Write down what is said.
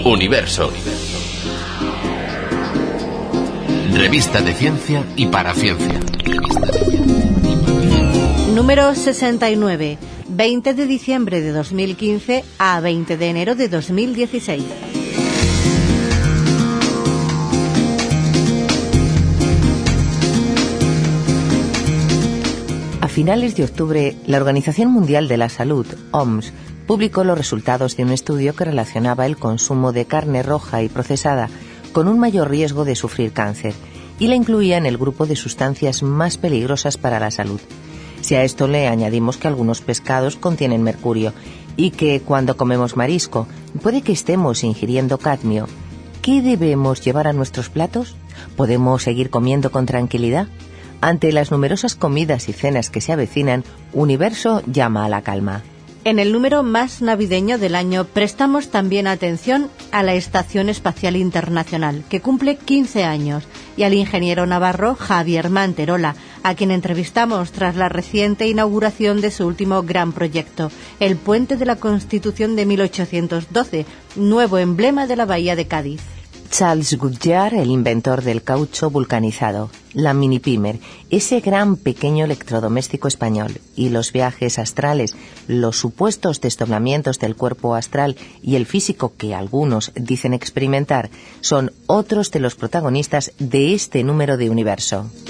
Universo. Revista de ciencia y para ciencia. Número 69. 20 de diciembre de 2015 a 20 de enero de 2016. A finales de octubre, la Organización Mundial de la Salud, OMS, publicó los resultados de un estudio que relacionaba el consumo de carne roja y procesada con un mayor riesgo de sufrir cáncer y la incluía en el grupo de sustancias más peligrosas para la salud. Si a esto le añadimos que algunos pescados contienen mercurio y que cuando comemos marisco puede que estemos ingiriendo cadmio, ¿qué debemos llevar a nuestros platos? ¿Podemos seguir comiendo con tranquilidad? Ante las numerosas comidas y cenas que se avecinan, Universo llama a la calma. En el número más navideño del año prestamos también atención a la Estación Espacial Internacional, que cumple 15 años, y al ingeniero navarro Javier Manterola, a quien entrevistamos tras la reciente inauguración de su último gran proyecto, el Puente de la Constitución de 1812, nuevo emblema de la Bahía de Cádiz. Charles Goodyear, el inventor del caucho vulcanizado, la Mini Pimer, ese gran pequeño electrodoméstico español, y los viajes astrales, los supuestos desdoblamientos del cuerpo astral y el físico que algunos dicen experimentar, son otros de los protagonistas de este número de Universo.